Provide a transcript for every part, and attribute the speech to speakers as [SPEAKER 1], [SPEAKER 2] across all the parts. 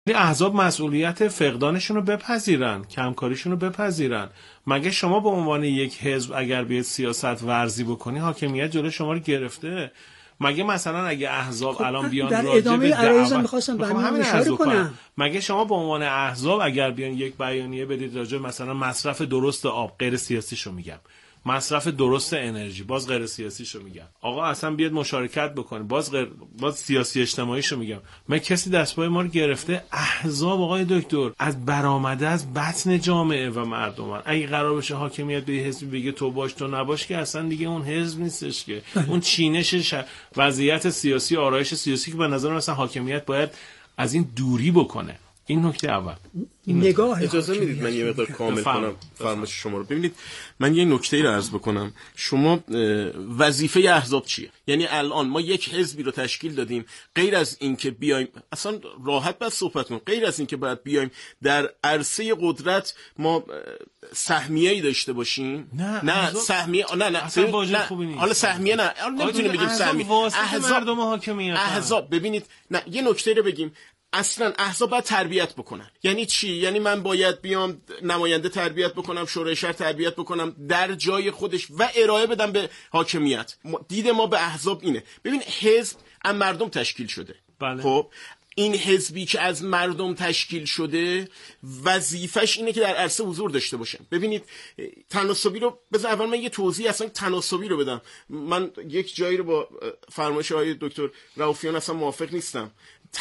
[SPEAKER 1] احزاب مسئولیت فقدانشون رو بپذیرن، کمکاریشون رو بپذیرن. مگه شما به عنوان یک حزب اگر بیاید سیاست ورزی بکنی حاکمیت جلوی شما رو گرفته؟ مگه مثلا اگه احزاب الان بیان
[SPEAKER 2] در
[SPEAKER 1] راجع
[SPEAKER 2] ادامه
[SPEAKER 1] به
[SPEAKER 2] عرایضم می‌خواستم به همین اشاره کنم.
[SPEAKER 1] مگه شما به عنوان احزاب اگر بیان یک بیانیه بدید راجع مثلا مصرف درست آب، غیر سیاسیشو میگم، مصرف درست انرژی، باز غیر سیاسیشو میگم، آقا اصلا بیاد مشارکت بکنه، باز سیاسی اجتماعیشو میگم. من کسی دستپای ما رو گرفته؟ احزاب آقای دکتر از برآمده از بطن جامعه و مردم. اگه قرار بشه حاکمیت به حزب بگه تو باش تو نباش که اصلا دیگه اون حزب نیستش که اون چینش وضعیت سیاسی، آرایش سیاسی که به نظر مثلا حاکمیت باید از این دوری بکنه. این نکته اول.
[SPEAKER 2] نگاه
[SPEAKER 3] اجازه میدید من یه مقدار کامل کنم فرمایش شما رو؟ ببینید من یه نکته رو عرض بکنم. شما وظیفه احزاب چیه؟ یعنی الان ما یک حزبی رو تشکیل دادیم، غیر از این که بیایم اصلا راحت بس صحبت کنیم، غیر از این که باید بیایم در عرصه قدرت ما سهمیه‌ای داشته باشیم. نه سهمیه نه حالا سهمیه نه، حالا نمیتونیم بگیم سهمیه. احزاب ببینید نه یه نکته رو بگیم. اصلا احزاب باید تربیت بکنن. یعنی چی؟ یعنی من باید بیام نماینده تربیت بکنم، شورای شهر تربیت بکنم در جای خودش و ارائه بدم به حاکمیت. دید ما به احزاب اینه. ببین حزب از مردم تشکیل شده.
[SPEAKER 1] بله.
[SPEAKER 3] خب این حزبی که از مردم تشکیل شده وظیفش اینه که در عرصه حضور داشته باشه. ببینید تناسبی رو بذار اول من یه توضیح اصلا تناسبی رو بدم. من یک جایی رو با فرمایش های دکتر رؤوفیان اصلا موافق نیستم.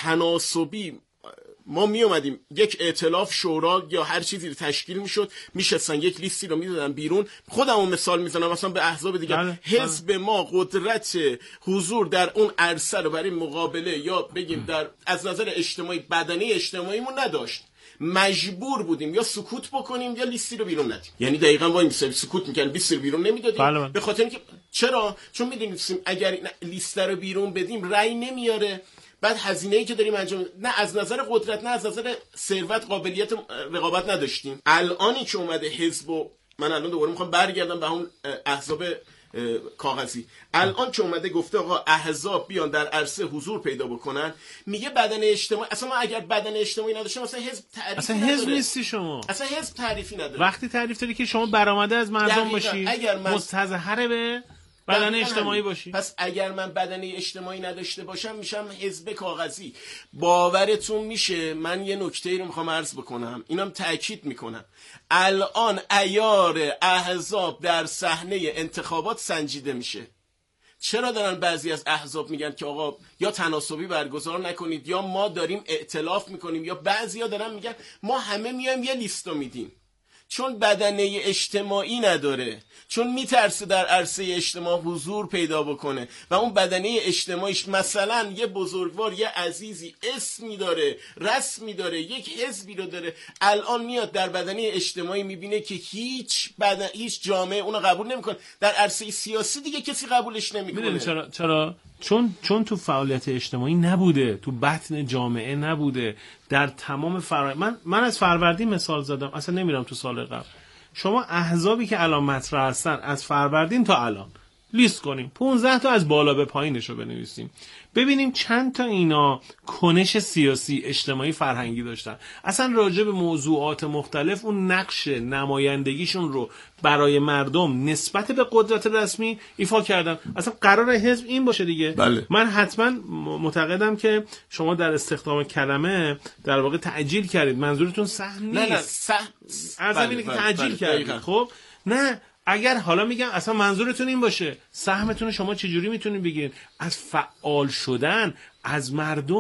[SPEAKER 3] تناسبی ما می اومدیم یک ائتلاف شورا یا هر چیزی رو تشکیل میشد، میشستن یک لیستی رو میدادن بیرون. خودمون مثال میزنم مثلا به احزاب دیگه. حزب ما قدرت حضور در اون عرصه رو برای مقابله یا بگیم در از نظر اجتماعی بدنه اجتماعیمون نداشت. مجبور بودیم یا سکوت بکنیم یا لیستی رو بیرون ندیم. یعنی دقیقاً وای میسیم سکوت میکنیم، لیستی رو بیرون نمیدادیم. به خاطر اینکه چرا؟ چون میدونیم اگر لیست رو بیرون بدیم رأی نمیاره، بعد هزینه‌ای که داریم انجام نه از نظر قدرت نه از نظر ثروت قابلیت رقابت نداشتیم. الانی که اومده حزب و من الان دوباره میخوام برگردم به اون احزاب کاغذی. الان که اومده گفته آقا احزاب بیان در عرصه حضور پیدا بکنن، میگه بدن اجتماعی. اصلا ما اگر بدن اجتماعی نداشتیم مثلا حزب تعریفی
[SPEAKER 1] اصلا حزب نیستی شما.
[SPEAKER 3] اصلا حزب تعریفی نداره.
[SPEAKER 1] وقتی تعریف داری که شما برآمده از مردم باشی، مستظهر به بدن اجتماعی باشی.
[SPEAKER 3] پس اگر من بدن اجتماعی نداشته باشم میشم حزب کاغذی. باورتون میشه من یه نکته رو میخوام عرض بکنم، اینم تأکید میکنم. الان عیار احزاب در صحنه انتخابات سنجیده میشه. چرا دارن بعضی از احزاب میگن که آقا یا تناسبی برگزار نکنید یا ما داریم ائتلاف میکنیم، یا بعضیا دارن میگن ما همه میایم یه لیستو میدیم. چون بدنه اجتماعی نداره، چون میترسه در عرصه اجتماع حضور پیدا بکنه و اون بدنه اجتماعیش مثلا یه بزرگوار، یه عزیزی اسمی داره، رسمی داره، یک حزبی رو داره، الان میاد در بدنه اجتماعی میبینه که هیچ جامعه اونو قبول نمیکنه، در عرصه سیاسی دیگه کسی قبولش نمیکنه.
[SPEAKER 1] چرا؟ چون تو فعالیت اجتماعی نبوده، تو بطن جامعه نبوده، در تمام من از فروردین مثال زدم، اصلا نمیرم تو سال قبل. شما احزابی که الان مطرح هستن از فروردین تا الان لیست کنیم، 15 تا از بالا به پایینشو بنویسیم، ببینیم چند تا اینا کنش سیاسی، اجتماعی، فرهنگی داشتن، اصلا راجع به موضوعات مختلف اون نقش نمایندگیشون رو برای مردم نسبت به قدرت رسمی ایفا کردن. اصلا قرار حزب این باشه دیگه.
[SPEAKER 3] بله.
[SPEAKER 1] من حتما معتقدم که شما در استخدام کلمه در واقع تعجیل کردید. منظورتون سهم نیست.
[SPEAKER 3] نه
[SPEAKER 1] اینه که تعجیل کردید. خب نه، اگر حالا میگم اصلا منظورتون این باشه، سهمتون شما چجوری میتونید بگیرید؟ از فعال شدن، از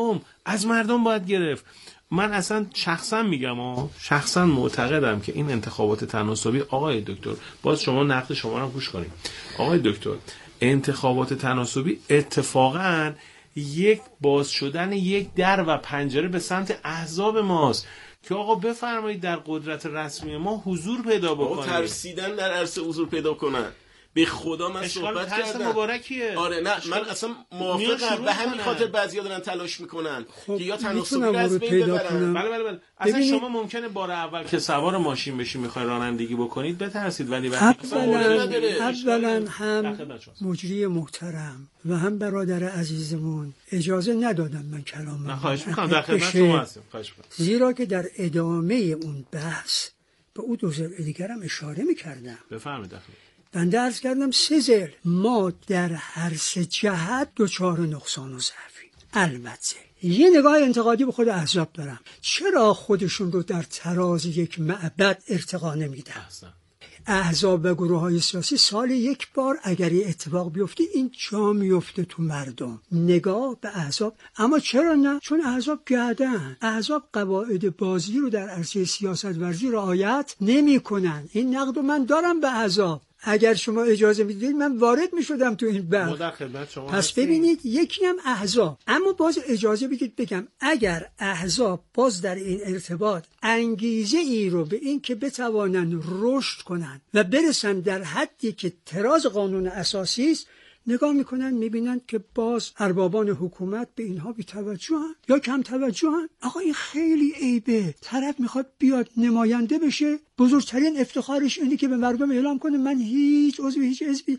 [SPEAKER 1] مردم باید گرفت. من اصلا شخصا میگم شخصا معتقدم که این انتخابات تناسبی، آقای دکتر باز شما نقد شما رو گوش کنید، آقای دکتر انتخابات تناسبی اتفاقا یک باز شدن یک در و پنجره به سمت احزاب ماست که آقا بفرمایید در قدرت رسمی ما حضور پیدا بکنید.
[SPEAKER 3] ترسیدن در عرصه حضور پیدا کنن. به خدا من صحبت کردم.
[SPEAKER 1] مبارکیه.
[SPEAKER 3] آره نه من اصلا موافقم، به همین خاطر بعضیا دارن تلاش میکنن که یا تناسبی رو از بین ببرن.
[SPEAKER 1] بله اصلا شما ممکنه بار اول که سوار ماشین بشی میخوای رانندگی بکنید بترسید، ولی وقتی
[SPEAKER 2] اولا هم مجری محترم و هم برادر عزیزمون اجازه ندادم من کلامم.
[SPEAKER 1] خواهش میکنم در خدمت شما هستم.
[SPEAKER 2] زیرا که در ادامه اون بحث به اون دو ضلع دیگر هم اشاره میکردم.
[SPEAKER 1] بفرمایید.
[SPEAKER 2] بنده عرض کردم 3 ضلع ما در هر 3 جهت دچار نقصان و ضعفی. البته یه نگاه انتقادی به خود احزاب دارم. چرا خودشون رو در تراز یک معبد ارتقا نمیدن؟ احزاب و گروه‌های سیاسی سال یک بار اگر اتفاق بیفته این جا میفته تو مردم نگاه به احزاب. اما چرا نه؟ چون احزاب گردن، احزاب قواعد بازی رو در عرصه سیاست ورزی رعایت نمی‌کنن. این نقد رو من دارم به احزاب. اگر شما اجازه میدید من وارد میشدم تو این بحث. پس ببینید یکی هم احزاب. اما باز اجازه بدید بگم اگر احزاب باز در این ارتباط انگیزه ای رو به این که بتوانن رشد کنن و برسن در حدی که تراز قانون اساسی است نگاه میکنن میبینن که باز اربابان حکومت به اینها بی توجهن یا کم توجهن. آقا این خیلی عیبه. طرف میخواد بیاد نماینده بشه، بزرگترین افتخارش اینه که به مردم اعلام کنه من هیچ عضو هیچ حزبی.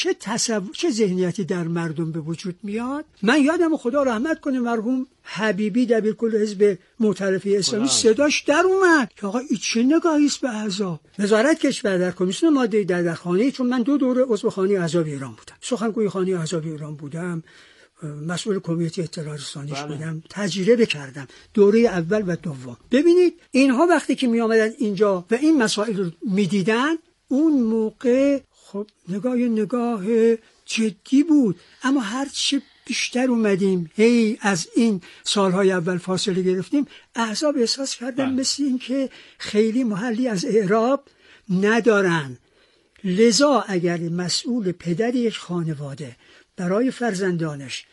[SPEAKER 2] چه ذهنیتی در مردم به وجود میاد؟ من یادم خدا رحمت کنه مرحوم حبیبی دبیرکل حزب معترفه اسلامی صداش در اومد که آقا این چه نگاهی است به احزاب. وزارت کشور در کمیسیون ماده در خانه، چون من 2 دوره عضو خانه احزاب ایران بودم، سخنگوی خانه احزاب ایران بودم، مسئول کمیته اطلاع رسانیش بودم، تجربه کردم دوره اول و دوم. ببینید اینها وقتی که می آمدن اینجا و این مسائل رو می دیدن اون موقع خب نگاه جدی بود. اما هرچی بیشتر اومدیم از این سالهای اول فاصله گرفتیم، احزاب احساس کردن مثل این که خیلی محلی از اعراب ندارن. لذا اگر مسئول پدر یک خانواده برای فرزندانش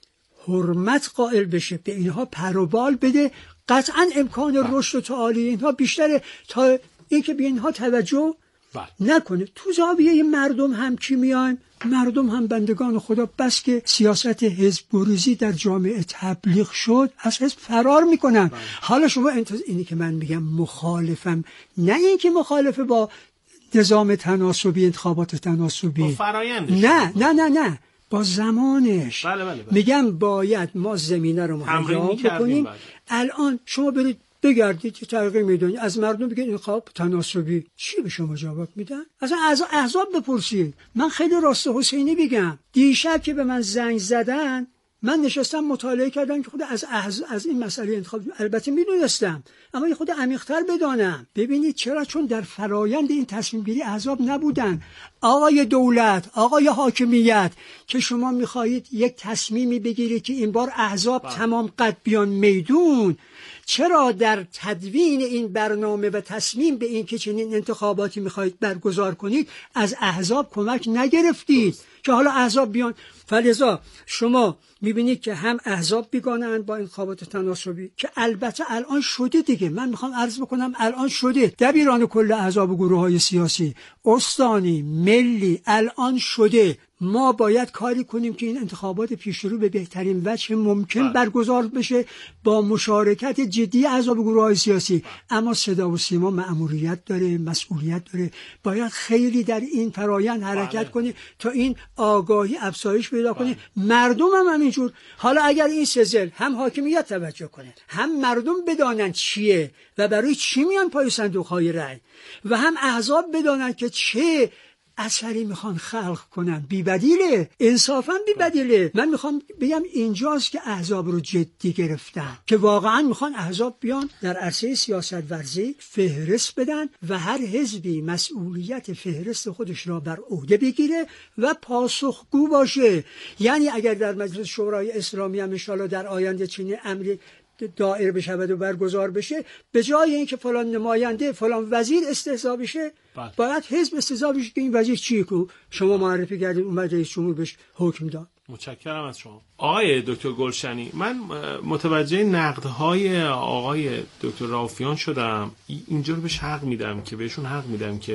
[SPEAKER 2] حرمت قائل بشه، به اینها پروبال بده، قطعا امکان رشد و تعالی اینها بیشتره تا اینکه به اینها توجه نکنه. تو زاویه مردم هم کی میایم؟ مردم هم بندگان خدا، بس که سیاست حزب گریزی در جامعه تبلیغ شد از حزب فرار میکنن. حالا شما اینی که من میگم مخالفم، نه این که مخالفه با نظام تناسبی، انتخابات تناسبی،
[SPEAKER 1] با فرایندش،
[SPEAKER 2] نه با زمانش.
[SPEAKER 1] بله.
[SPEAKER 2] میگم باید ما زمینه رو مهیا بکنیم. الان شما برید بگردید که تحقیق میدونید از مردم بگید انتخاب تناسبی چی به شما جواب میدن؟ اصلا از احزاب بپرسید. من خیلی راست حسینی بگم، دیشب که به من زنگ زدن من نشستم مطالعه کردم که خود از این مسئله انتخاب البته میدونستم اما یه خود عمیق‌تر بدانم. ببینید چرا؟ چون در فرایند این تصمیم گیری احزاب نبودن. آقای دولت، آقای حاکمیت که شما میخواهید یک تصمیمی بگیرید که این بار احزاب تمام قد بیان میدون، چرا در تدوین این برنامه و تصمیم به این که چنین انتخاباتی میخواهید برگزار کنید از احزاب کمک نگرفتید که حالا احزاب بیان؟ فلذا شما میبینید که هم احزاب بیگانه‌اند با انتخابات تناسبی که البته الان شده دیگه. من میخوام عرض بکنم الان شده. دبیران کل احزاب و گروه‌های سیاسی استانی ملی الان شده. ما باید کاری کنیم که این انتخابات پیشرو به بهترین وجه ممکن برگزار بشه با مشارکت جدی احزاب و گروه‌های سیاسی. اما صدا و سیما مأموریت داره، مسئولیت داره. باید خیلی در این فرایند حرکت کنه تا این آگاهی افزایش پیدا کنه. مردم هم همینجور. حالا اگر این سزل هم حاکمیت توجه کنه، هم مردم بدانن چیه و برای چی میان پای صندوق‌های رای، و هم احزاب بدانن که چه اثری میخوان خلق کنن، بی بدیله، انصافا بی بدیله. من میخوام بگم اینجاست که احزاب رو جدی گرفتن که واقعا میخوان احزاب بیان در عرصه سیاست ورزی فهرست بدن و هر حزبی مسئولیت فهرست خودش را بر عهده بگیره و پاسخگو باشه. یعنی اگر در مجلس شورای اسلامی هم ان شاءالله در آینده چنین امری دایر بشود و برگزار بشه، به جای اینکه فلان نماینده فلان وزیر استحضا بشه باید حزب استحضا بشه که این وزیر چیه که شما معرفی کردید اومد رئیس جمهور بهش حکم داد.
[SPEAKER 1] متشکرم از شما آقای دکتر گلشنی. من متوجه نقدهای آقای دکتر رافیان شدم. اینجا رو بهش حق میدم که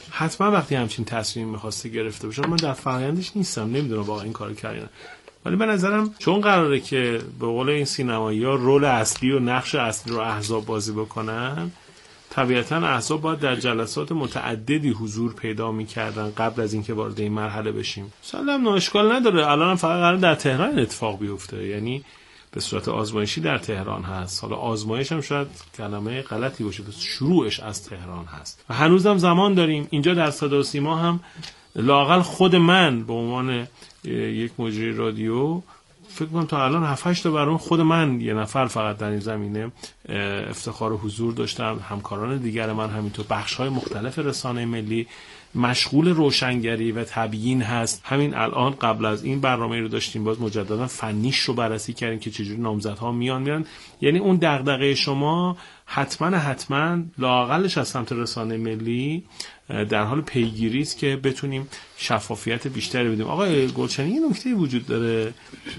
[SPEAKER 1] حتما وقتی همچین تصمیم می‌خواسته گرفته باشه، من در فرآیندش نیستم، نمیدونم واقعا این کارو کردن، ولی به نظرم چون قراره که به قول این سینمایی‌ها رول اصلی و نقش اصلی رو احزاب بازی بکنن، طبیعتاً احزاب باید در جلسات متعددی حضور پیدا می‌کردن قبل از اینکه وارد این مرحله بشیم. مثلا هم اشکال نداره الان فقط قرار در تهران اتفاق بیفته، یعنی به صورت آزمایشی در تهران هست. حالا آزمایش هم شاید کلمه غلطی باشه، بس شروعش از تهران هست و هنوزم زمان داریم. اینجا در صدا و سیما هم لااقل خود من به عنوان یک مجری رادیو فکر کنم تا الان 7-8 تا برام خود من یه نفر فقط در این زمینه افتخار و حضور داشتم. همکاران دیگر من همینطور، بخش‌های مختلف رسانه ملی مشغول روشنگری و تبیین هست. همین الان قبل از این برنامه رو داشتیم، باز مجددا فنیش رو بررسی کردیم که چجوری نامزدها میرن. یعنی اون دغدغه شما حتما لااقلش از سمت رسانه ملی در حال پیگیری است که بتونیم شفافیت بیشتری بدیم. آقای گلچنی یه نکته وجود داره،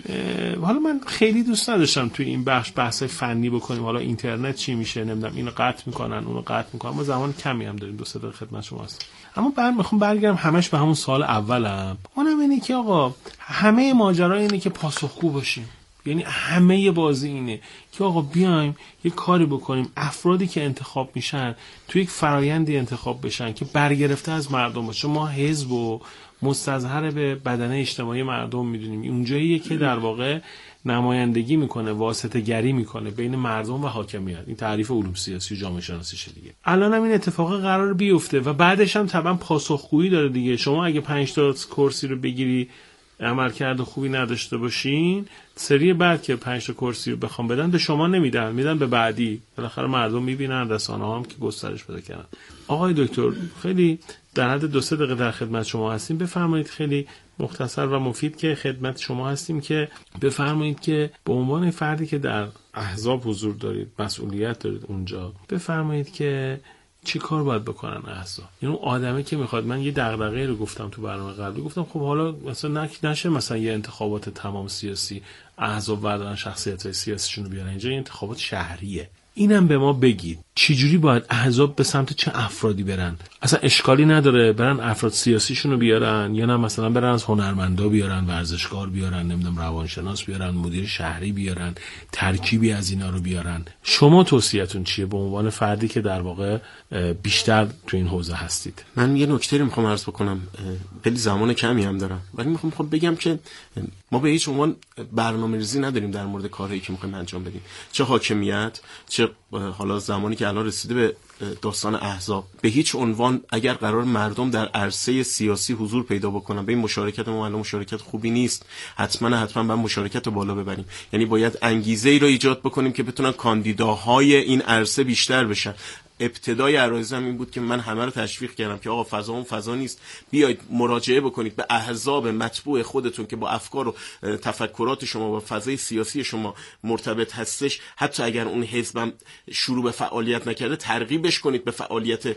[SPEAKER 1] حالا من خیلی دوست نداشتم توی این بحث فنی بکنیم، حالا اینترنت چی میشه، نمیدونم اینو قطع میکنن اونو قطع میکنن، ما زمان کمی هم داریم، 2-3 دقیقه خدمت شما هست. اما میخوام برگردم همش به همون سوال اولم، اونم اینه که آقا همه ماجرا اینه که پاسخگو باشیم. یعنی همه بازی اینه که آقا بیایم یک کاری بکنیم افرادی که انتخاب میشن توی یک فرایندی انتخاب بشن که برگرفته از مردم باشه. ما حزب و مستظهر به بدنه اجتماعی مردم میدونیم، اونجاییه که در واقع نمایندگی میکنه، واسطه گری میکنه بین مردم و حاکمیت. این تعریف علوم سیاسی و جامعه شناسیشه دیگه. الان هم این اتفاق قرار بیفته و بعدش هم طبعا پاسخگویی داره دیگه. شما اگه 5 تا کرسی رو بگیری عملکرد خوبی نداشته باشین، سری بعد که 5 تا کرسی رو بخوام بدن به شما نمیدن، میدن به بعدی. بالاخره مردم میبینن، رسانه‌ها هم که گسترش پیدا کردن. آقای دکتر خیلی در حد 2-3 دقیقه در خدمت شما هستیم، بفرمایید خیلی مختصر و مفید که خدمت شما هستیم که بفرمایید که به عنوان فردی که در احزاب حضور دارید، مسئولیت دارید اونجا، بفرمایید که چی کار باید بکنن احزاب؟ یعنی اون آدمی که میخواد، من یه دغدغه‌ای رو گفتم تو برنامه قبلی، گفتم خب حالا مثلا نشه مثلا یه انتخابات تمام سیاسی احزاب بردارن شخصیت‌های سیاسیشون رو بیارن اینجا، یه انتخابات شهریه. اینم به ما بگید چجوری باید احزاب به سمت چه افرادی برن؟ اصلا اشکالی نداره برن افراد سیاسیشون رو بیارن، یا نه مثلا برن از هنرمندا بیارن، ورزشکار بیارن، نمیدونم روانشناس بیارن، مدیر شهری بیارن، ترکیبی از اینا رو بیارن. شما توصیه‌تون چیه به عنوان فردی که در واقع بیشتر تو این حوزه هستید؟
[SPEAKER 3] من یه نکته رو میخوام عرض بکنم، خیلی زمان کمی هم دارم، ولی میخوام بگم که ما به هیچ عنوان برنامه‌ریزی نداریم در مورد کارهایی که میخوایم انجام بدیم، چه حاکمیت، چه حالا زمانی که الان رسیده به داستان احزاب. به هیچ عنوان اگر قرار مردم در عرصه سیاسی حضور پیدا بکنن، به این مشارکت ما الان مشارکت خوبی نیست، حتما باید مشارکت رو بالا ببریم. یعنی باید انگیزه‌ای رو ایجاد بکنیم که بتونن کاندیداهای این عرصه بیشتر بشن. ابتدای عرایزم این بود که من همه رو تشویق کردم که آقا فضا اون فضا نیست، بیایید مراجعه بکنید به احزاب مطبوع خودتون که با افکار و تفکرات شما و فضای سیاسی شما مرتبط هستش. حتی اگر اون حزبم شروع به فعالیت نکرده، ترغیبش کنید به فعالیت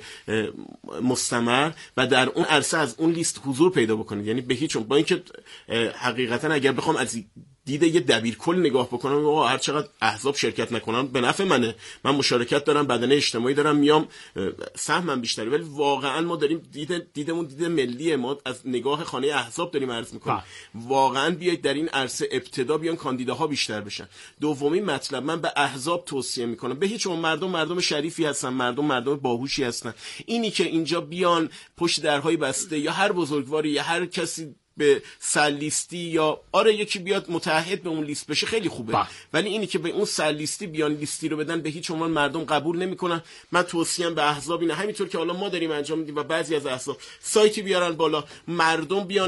[SPEAKER 3] مستمر و در اون عرصه از اون لیست حضور پیدا بکنید. یعنی به هیچ با اینکه حقیقتا اگر بخوام از دیده یه دبیرکل نگاه بکنم، آقا هر چقدر احزاب شرکت نکنن به نفع منه، من مشارکت دارم، بدنه اجتماعی دارم، میام سهمم بیشتره. ولی واقعا ما داریم دیدمون دید ملی، ما از نگاه خانه احزاب داریم عرض میکنیم. واقعا بیایید در این عرصه ابتدا بیان کاندیداها بیشتر بشن. دومین مطلب، من به احزاب توصیه میکنم به هیچ عنوان مردم شریفی هستن، مردم باهوشی هستن. اینی که اینجا بیان پشت درهای بسته یا هر بزرگواری یا هر کسی به سرلیستی یا یکی بیاد متعهد به اون لیست بشه خیلی خوبه، ولی اینی که به اون سرلیستی بیان لیستی رو بدن به هیچ عنوان مردم قبول نمیکنن. من توصیه‌ام به احزاب اینه، همینطور که حالا ما داریم انجام میدیم و بعضی از احزاب سایتی بیارن بالا، مردم بیان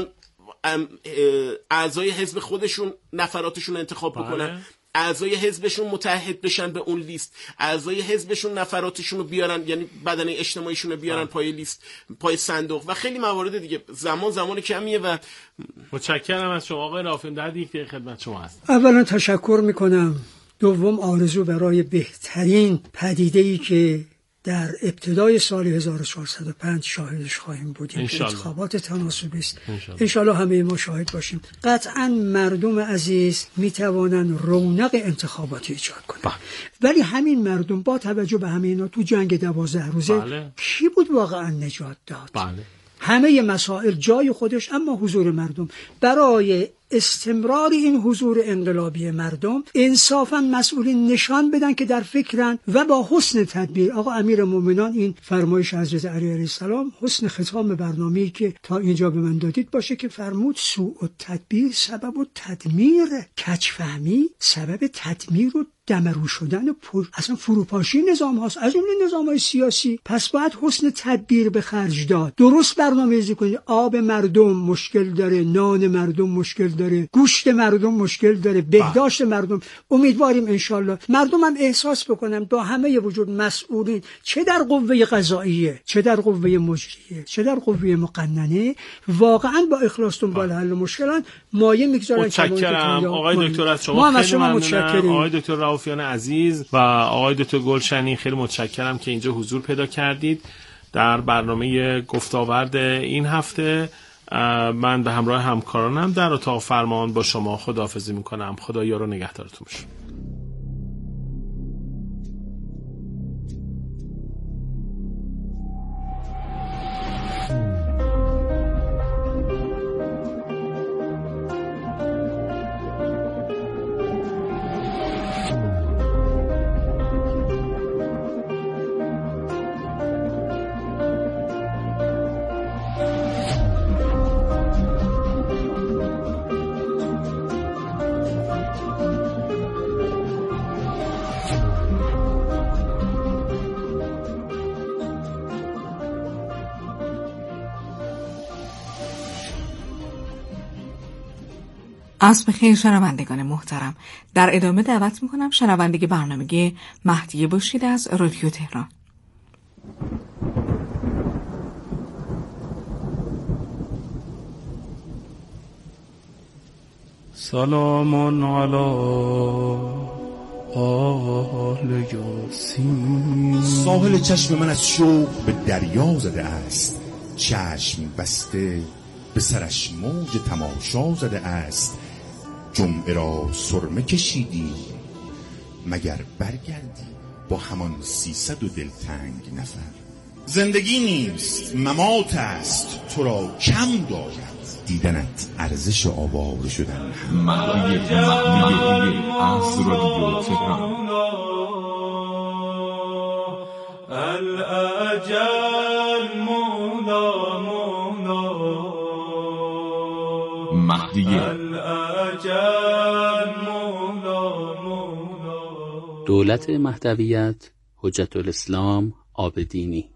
[SPEAKER 3] اعضای حزب خودشون نفراتشون انتخاب بکنن، اعضای حزبشون متحد بشن به اون لیست، اعضای حزبشون نفراتشون رو بیارن، یعنی بدنه اجتماعیشون رو بیارن پای لیست، پای صندوق و خیلی موارد دیگه. زمان کمیه و
[SPEAKER 1] متشکرم از شما آقای رافعی. در دیگه خدمت شما هست.
[SPEAKER 2] اولا تشکر میکنم، دوم آرزو برای بهترین پدیده‌ای که در ابتدای سال 1405 شاهدش خواهیم بود. انتخابات تناسبی است. انشالله همه ما شاهد باشیم. قطعا مردم عزیز میتوانند رونق انتخاباتی ایجاد کنند. ولی همین مردم با توجه به همه اینا تو جنگ 12 روزه کی بود واقعا نجات داد؟ همه مسائل جای خودش، اما حضور مردم برای استمرار این حضور انقلابی مردم انصافا مسئولین نشان بدن که در فکرن و با حسن تدبیر. آقا امیرالمومنین این فرمایش حضرت علی علیه السلام حسن ختام برنامه‌ای که تا اینجا به من دادید باشه که فرمود سوء التدبیر سبب التدمیر، کج‌فهمی سبب تدمیر و دمرو شدن اصلا فروپاشی نظام هاست، از اون نظام‌های سیاسی. پس باید حسن تدبیر به خرج داد، درست برنامه‌ریزی کنید. آب مردم مشکل داره، نان مردم مشکل داره، گوشت مردم مشکل داره، بهداشت مردم. امیدواریم انشالله مردم هم احساس بکنن با همه وجود مسئولین، چه در قوه قضاییه، چه در قوه مجریه، چه در قوه مقننه، واقعا با اخلاص دنبال حل مشکلات مایه میگذارن.
[SPEAKER 1] متشکرم آقای دکتر، از شما خیلی متشکرم. آقای دکتر رؤوفیان عزیز و آقای دکتر گلشنی، خیلی متشکرم که اینجا حضور پیدا کردید در برنامه گفتاورد این هفته. من به همراه همکارانم در اتاق فرمان با شما خداحافظی میکنم. خدا یار و نگهدارتون باشه.
[SPEAKER 4] عصر بخیر شنوندگان محترم، در ادامه دعوت میکنم شنوندگی برنامه مهدیه باشید از رادیو تهران.
[SPEAKER 5] سلام علی آل یاسین.
[SPEAKER 6] ساحل چشم من از شوق به دریا زده است، چشم بسته به سرش موج تماشا زده است. جمعه را سرمه کشیدی مگر برگردی با همان 300 دلتنگ نفر. زندگی نیست ممات است، تو را کم دارد دیدنت ارزش آواره شدن.
[SPEAKER 7] مهدیه از رادیو تهران. الاجل مولا مولا مهدیه.
[SPEAKER 8] دولت مهدویت حجت الاسلام عابدینی.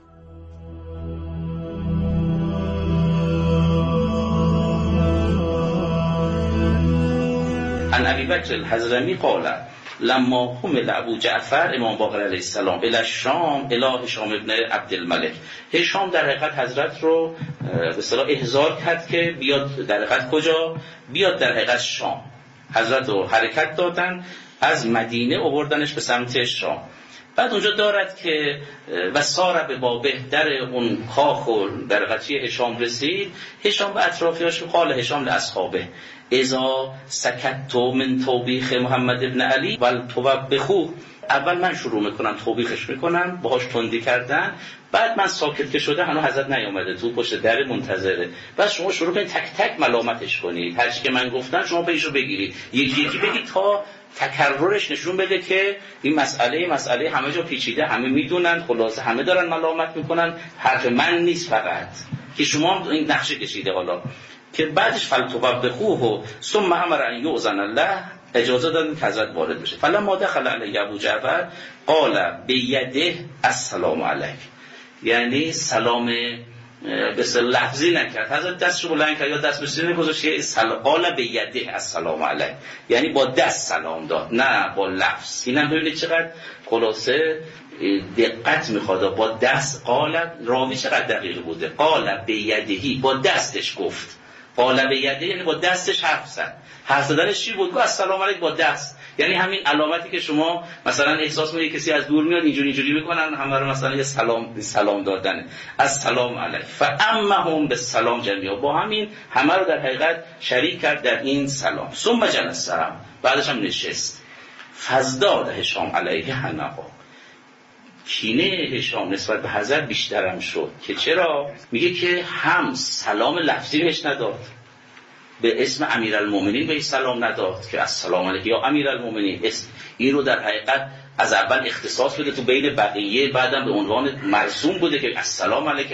[SPEAKER 9] عن ابی بکر الحضرمی قال لما حمل ابو جعفر امام باقر علیه السلام الى الشام الى هشام ابن عبدالملک. هشام در حقیقت حضرت رو به اصطلاح احضار کرد که بیاد در حقیقت کجا؟ بیاد در حقیقت شام. حضرت رو حرکت دادن، از مدینه آوردنش به سمت شام. بعد اونجا دارد که و سار به بابه، در اون کاخ و در حقیقت هشام رسید. هشام به اطرافیاش قال هشام لاصحابه اذا سکت من توبیخ محمد ابن علی ولتوبخو. اول من شروع میکنم توبیخش میکنم، باهاش تندی کردن، بعد من ساکت که شده هنوز حضرت نیامده تو پشت در منتظره، بعد شما شروع کنید تک تک ملامتش کنید، هر چی که من گفتم شما پیشو بگیرید، یکی یکی بگید تا تکررش نشون بده که این مسئله همه جا پیچیده، همه میدونن، خلاصه همه دارن ملامت میکنن، حرف من نیست فقط که شما این نقشه کشیده. حالا که بعدش فلتوبخوه ثم امر ان یؤذن الله، اجازه دادن که حضرت وارد بشه. فلما دخل علی ابو جعفر قال بیده السلام علیک، یعنی سلام به لفظی نکرد، حضرت دستشو بلند کرد یا دست به سینه گذاشت، قال بیده السلام علیک، یعنی با دست سلام داد نه با لفظ. اینم ببینید چقدر خلاصه دقت میخواد، با دست. قال راوی چقدر دقیق بوده، قال بیدهی، با دستش گفت، قال بیده یعنی با دستش حرف زد. حرف زدنش چی بود؟ گفت السلام علیک با دست. یعنی همین علامتی که شما مثلا احساس می‌کنید کسی از دور میاد اینجوری میکنن، همه رو مثلا یه سلام دادن، السلام علیک. فامهم بالسلام جميعا، با همین همه رو در حقیقت شریک کرد در این سلام. ثم جلس، بعدش هم نشست. فازداد هشام علیه حنقا، کینه هشام نسبت به حضرت بیشترم شد. که چرا؟ میگه که هم سلام لفظی بهش نداد، به اسم امیرالمومنین بهش سلام نداد که السلام علیک یا امیرالمومنین، این رو در حقیقت از اول اختصاص بده تو بین بقیه، بعدم به عنوان مرسوم بوده که السلام علیک.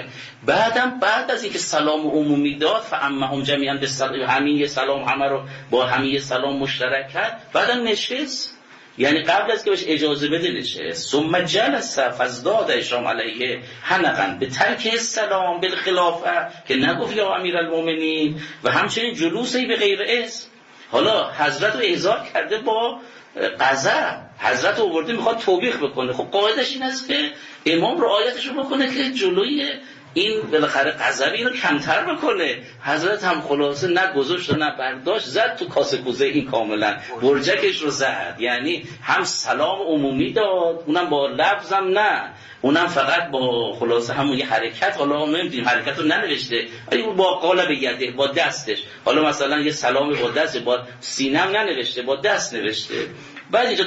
[SPEAKER 9] بعد از اینکه سلام عمومی داد فامهم جمیعا به همین یه سلام همه رو با همین یه سلام مشترک کرد، بعدم نشست. یعنی قبل از که بهش اجازه بده نشست. ثم جلس فازداد هشام علیه حنقا به ترک السلام بالخلافه، که نگفت یا امیرالمومنین، و همچنین جلوسی به غیر اسم. حالا حضرت رو احضار کرده با غضب، حضرت رو آورده میخواد توبیخ بکنه. خب قاعدش این است که امام رعایتش رو بکنه که جلوی این بالاخره غضب اینو کمتر بکنه. حضرت هم خلاصه نه گذاشت و نه برداشت، زد تو کاسه کوزه این، کاملا برجکش رو زد. یعنی هم سلام عمومی داد، اونم با لفظم نه، اونم فقط با خلاصه همون یه حرکت. حالا نمیدونیم حرکت رو ننوشته، ولی با قالب یده، با دستش. حالا مثلا یه سلام با دست، با سینم ننوشته، با دست نوشته. بعد اینجا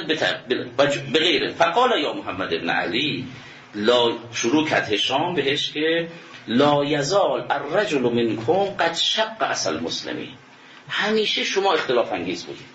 [SPEAKER 9] به غیره فقال یا محمد ابن علی، لا شروع کرد هشام بهش که لا یزال الرجل منکم قد شق اصل مسلمین، همیشه شما اختلاف انگیز بودید،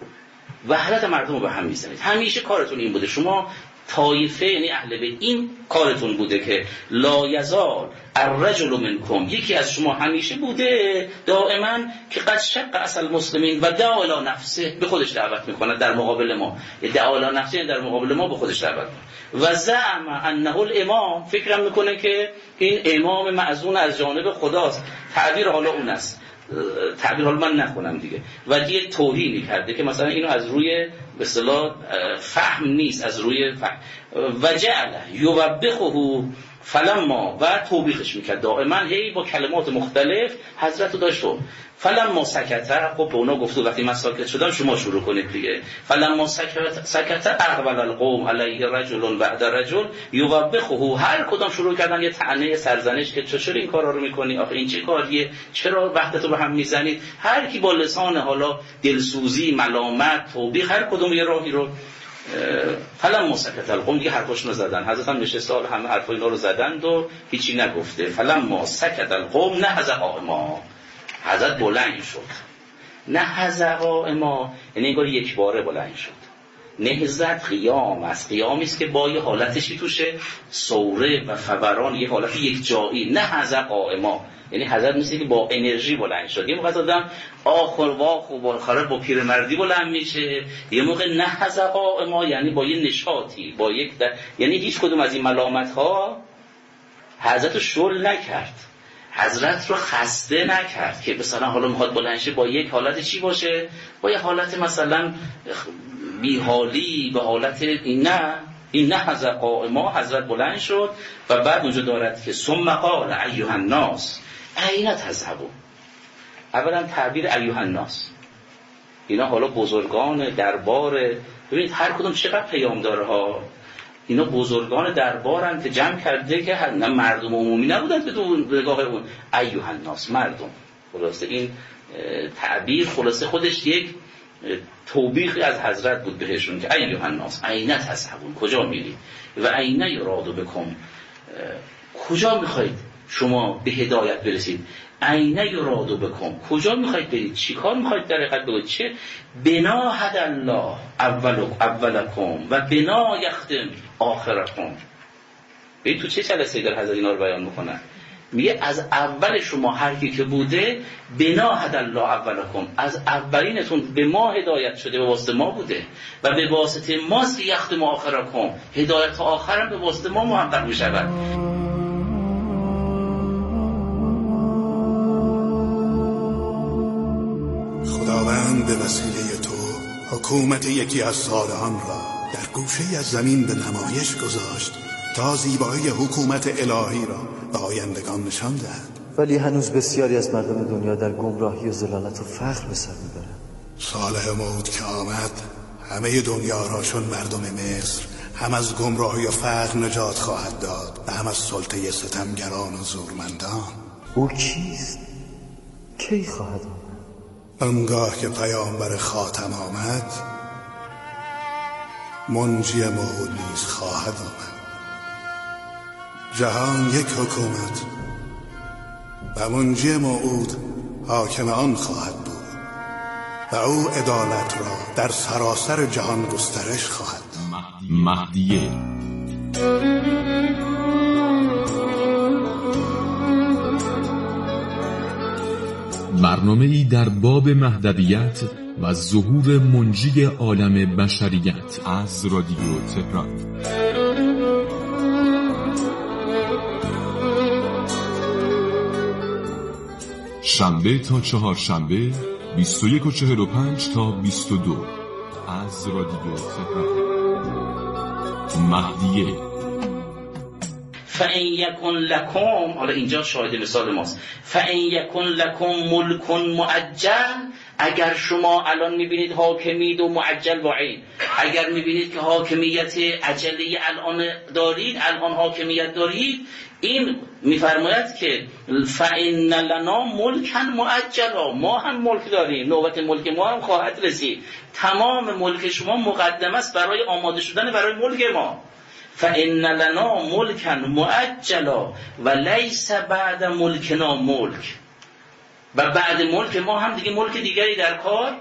[SPEAKER 9] وحدت مردم رو به هم میزنید، همیشه کارتون این بوده، شما طایفه یعنی اهل بیت این کارتون بوده که لا یزال الرجل منکم، یکی از شما همیشه بوده دائما که قد شق اصل مسلمین و دعا الی نفسه، به خودش دعوت میکنه در مقابل ما، دعا الی نفسه در مقابل ما به خودش دعوت میکنه. و زعم انه الامام، فکرم میکنه که این امام معزون از جانب خداست. تعبیر حالا اون است، تعبیر حالا من نخونم دیگه، و دیگه توهینی کرده که مثلا اینو از روی به اصطلاح فهم نیست، از روی فهم. و جعل یوبخه فلما، و توبیخش میکرد دائما هی با کلمات مختلف حضرت رو داشت. فلما سکت، خب به اونا گفت وقتی من ساکت شدم شما شروع کنید دیگه. فلما سکت اقبل القوم علیه رجل بعد رجل یوبخه، هر کدام شروع کردن یه طعنه سرزنش که چرا این کارا رو میکنی، آخه این چه کاریه، چرا وحدت رو به هم میزنید. هر کی با لسان حالا دلسوزی، ملامت، توبیخ، هر کدوم یه راهی رو. فلما سکت القوم، دیگه حرفاشونو زدن، حضرت هم نشسته همه حرفا اینا رو زدند و هیچی نگفته. فلما سکت القوم نهض قائما، حضرت بلند شد. نهض قائما یعنی انگار یک باره بلند شد. نهضت قیام است، قیامی است که با یه حالتشی توشه سوره و فوران، یه حالت یک جایی. نهض قائما یعنی حضرت مثل که با انرژی بلند شد. یه موقع آدم آخر واخ و با پیرمردی بلند میشه، یه موقع نهض قائما یعنی با یه نشاطی، با یک یعنی هیچ کدوم از این ملامت ها حضرت رو شل نکرد، حضرت رو خسته نکرد که مثلا حالا میخواد بلند شه با یک حالت چی باشه، با یک حالت مثلا بیحالی، به حالت این نهض قائما. حضرت بلند شد و بعد اونجا دارد که ثم قال ایها الناس این تذهبون. اولا تعبیر ایها الناس، اینا حالا بزرگان دربار، ببینید هر کدوم چقدر پیام داره ها، اینا بزرگان دربارن که جمع کرده که نه مردم عمومی نبودن به نگاه اون. ایها الناس، مردم. خلاصه این تعبیر خلاصه خودش یک توبیخی از حضرت بود بهشون که ایها الناس این تذهبون، کجا میرید؟ و این یراد بکم، کجا میخواید شما به هدایت برسید؟ این یراد بکم، کجا میخواید برید؟ چی کار میخواید در حقیقت بگید؟ چه بنا هد الله اولکم و بنا یختم آخرکم. ببین تو چه جلسه‌ای در حضرت اینا رو بیان میکنن، میگه از اول شما هر کی که بوده بنا هد الله اولکم، از اولینتون به ما هدایت شده، به واسطه ما بوده و به واسطه ماست که یختم آخرکم، هدایت آخرم به واسطه ما محقق میشود.
[SPEAKER 10] خداوند به وسیله تو حکومت یکی از صالحان را در گوشه از زمین به نمایش گذاشت تا زیبایی حکومت الهی را به آیندگان نشان دهد.
[SPEAKER 11] ولی هنوز بسیاری از مردم دنیا در گمراهی و ضلالت و فقر به سر میبرن.
[SPEAKER 10] صالح موعود که آمد همه دنیا را چون مردم مصر هم از گمراهی و فقر نجات خواهد داد و هم از سلطه ستمگران و زورمندان.
[SPEAKER 11] او کیست؟ کی خواهد آمد؟
[SPEAKER 10] آنگاه که پیامبر خاتم آمد منجی موعود نیز خواهد آمد. جهان یک حکومت و منجی موعود حاکم آن خواهد بود و او عدالت را در سراسر جهان گسترش خواهد داد.
[SPEAKER 7] مهدیه برنامه‌ای در باب مهدویت و ظهور منجی عالم بشریت از رادیو تهران. شنبه تا چهارشنبه 21:45 تا 22 از رادیو تهران. مهدیه.
[SPEAKER 9] فَإِنْ یکن لکم، حالا اینجا شاهد مثال ماست، فَإِنْ یکن لکم ملک معجل، اگر شما الان میبینید حاکمیت و معجل وعید، اگر میبینید که حاکمیت عجلی الان دارید، الان حاکمیت دارید، این میفرماید که فَإِنَّ لَنَا مُلْكًا مُعَجَّلًا، ما هم ملک داریم، نوبت ملک ما هم خواهد رسید. تمام ملک شما مقدم است برای آماده شدن برای ملک ما. فَإِنَّ لَنَا مُلْكًا مُعَجَّلًا وَلَيْسَ بَعْدَ مُلْكِنَا ملک، و بعد ملک ما هم دیگه ملک دیگری در کار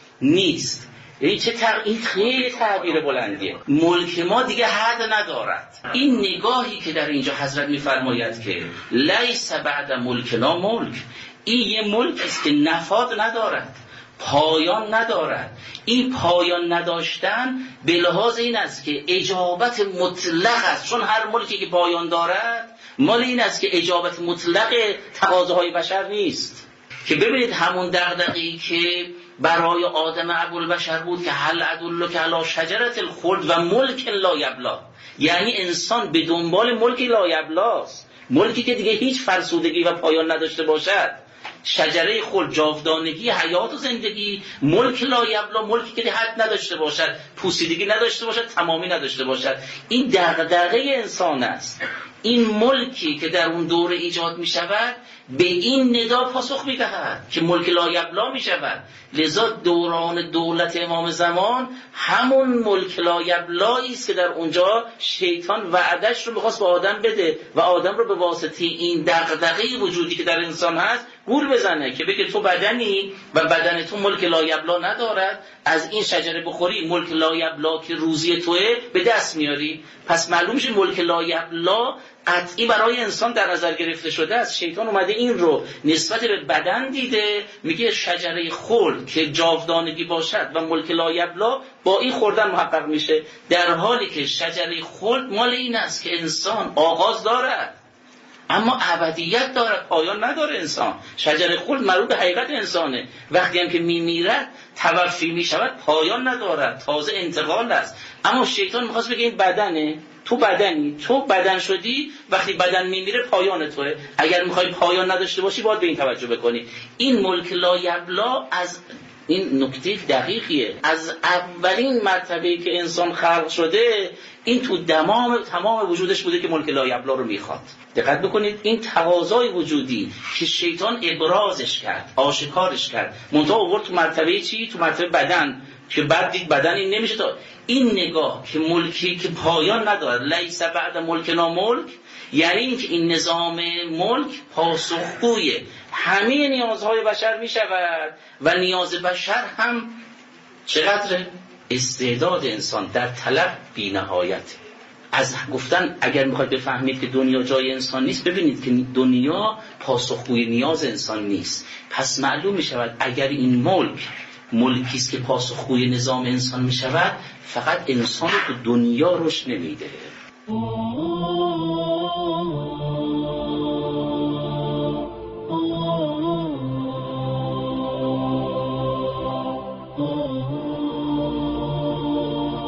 [SPEAKER 9] نیست. این خیلی تعبیر بلندیه. ملک ما دیگه حد ندارد. این نگاهی که در اینجا حضرت میفرماید که لیس بعد ملکنا ملک، این یه ملکی است که نفاد ندارد، پایان ندارد. این پایان نداشتن به لحاظ این است که اجابت مطلق است، چون هر ملکی که پایان دارد مال این است که اجابت مطلق تقاضاهای بشر نیست. که ببینید همون دغدغه‌ای که برای آدم ابوالبشر بود که هل ادلک علی شجرة الخلد و ملک لا یبلا، یعنی انسان به دنبال ملک لا یبلاست، ملکی که دیگه هیچ فرسودگی و پایان نداشته باشد، شجره خلد، جاودانگی، حیات و زندگی، ملک لا یبلا، ملکی که حد نداشته باشد، پوسیدگی نداشته باشد، تمامی نداشته باشد. این دغدغه انسان است. این ملکی که در اون دوره ایجاد می شود به این ندا پاسخ می دهد که ملک لا یبلا می شود. لذا دوران دولت امام زمان همون ملک لا یبلایی است که در اونجا شیطان وعدش رو می‌خواست به آدم بده و آدم رو به واسطه این دغدغه وجودی که در انسان هست گول بزنه که بگه تو بدنی و بدن تو ملک لا یبلا ندارد، از این شجره بخوری ملک لا یبلا که روزی توه به دست میاری. پس معلوم میشه ملک لا یبلا قطعی برای انسان در نظر گرفته شده است. شیطان اومده این رو نسبت به بدن دیده، میگه شجره خلد که جاودانگی باشد و ملک لا یبلا با این خوردن محقق میشه، در حالی که شجره خلد مال این است که انسان آغاز دارد اما ابدیت دارد، پایان نداره. انسان شجره خلد مربوط به حقیقت انسانه، وقتی هم که میمیرد توفی میشود پایان ندارد، تازه انتقال است. اما شیطان میخواست بگه این بدنه، تو بدنی، تو بدن شدی، وقتی بدن میمیره پایان توه. اگر میخوای پایان نداشته باشی باید به این توجه بکنی. این ملک لا یبلا از این نکته دقیقیه، از اولین مرتبه‌ای که انسان خلق شده این تو تمام وجودش بوده که ملک لا یبلا رو میخواد. دقت بکنید این تقاضای وجودی که شیطان ابرازش کرد، آشکارش کرد، منتها آورد تو مرتبه چی؟ تو مرتبه بدن، که بعد دید بدن این نمیشه. تا این نگاه که ملکی که پایان ندارد، لیس بعد ملکنا ملک، یعنی اینکه این نظام ملک پاسخگوی همه نیازهای بشر می شود و نیاز بشر هم چقدر استعداد انسان در طلب بی نهایت. از گفتن اگر میخواید بفهمید که دنیا جای انسان نیست، ببینید که دنیا پاسخگوی نیاز انسان نیست. پس معلوم می شود اگر این ملکی است که پاسخگوی نظام انسان می شود، فقط انسان تو دنیا رشد نمیده.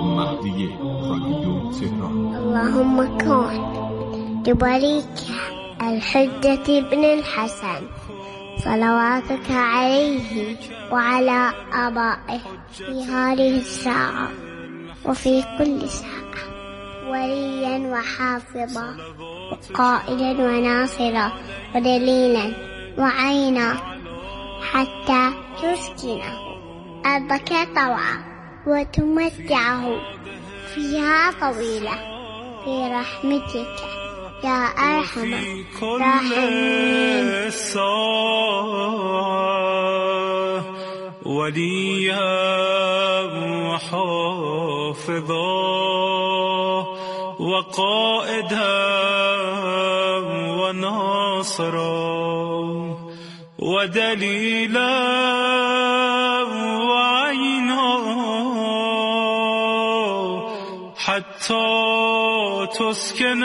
[SPEAKER 7] مهدیه رادیو تهران.
[SPEAKER 12] اللهم کن دوباره الحجة بن الحسن صلواتك عليه وعلى آبائه في هذه الساعة وفي كل ساعة، وليا وحافظا وقائدا وناصرا ودليلا وعينا، حتى تسكنه أرضك طوعا وتمتعه فيها طويلة في رحمتك يا أرحم الراحمين.
[SPEAKER 5] وليا وحافظا وقائدا وناصرا ودليلا وعينا، حتى تسكن